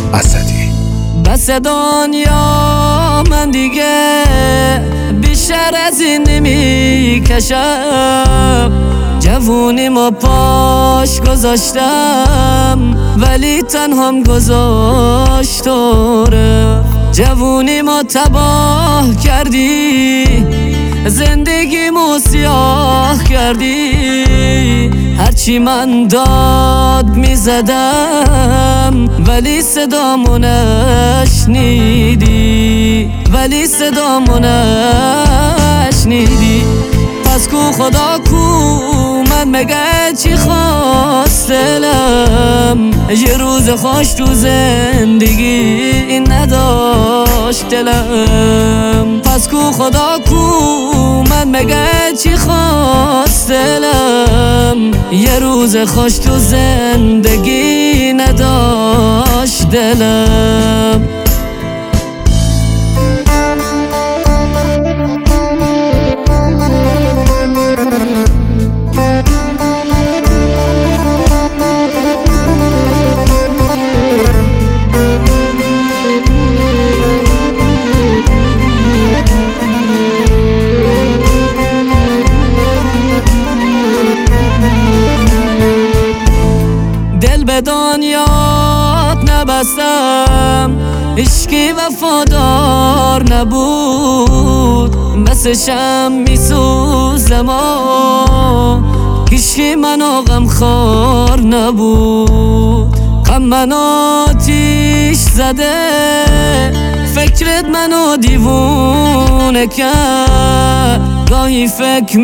اسدی. بس دنیا من دیگه بیشتر از این نمی کشم، جوونی ما پاش گذاشتم ولی تنهام گذاشت جوونی ما تباه کردی، زندگی مو سیاه کردی. هرچی من داد میزدم ولی صدامو نشنیدی، ولی صدامو نشنیدی. پس کو خدا کو من مگه چی خواست دلم، یه روز خوش تو زندگی نداشت دلم. پس کو خدا کو من مگه چی خواست دلم، یه روز خوش تو زندگی نداشت دلم. دل به دنیات نبستم، عشقی وفادار نبود، مثل شم میسوزم هیچکی منو غمخوار نبود. غم منو آتیش زده، فکرت منو دیوونه کرد. گاهی فکر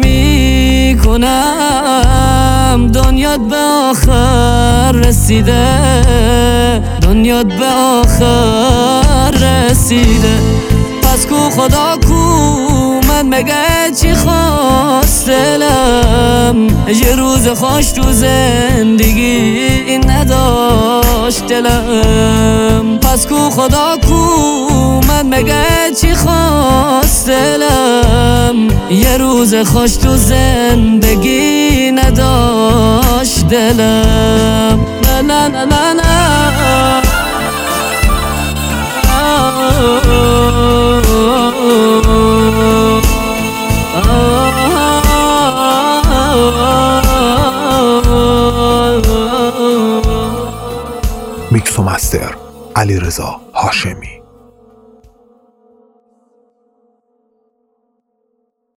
میکنم دنیات به آخر رسیده، دنیات به آخر رسیده. پس کو خدا کو من مگه چی خواست دلم، یه روز خوش تو زندگی نداشت دلم. پس کو خدا کو من مگه چی خواست دلم، یه روز خوش تو زندگی نداشت دلم. لا لا لا لا لا. میکس و مستر علیرضا هاشمی.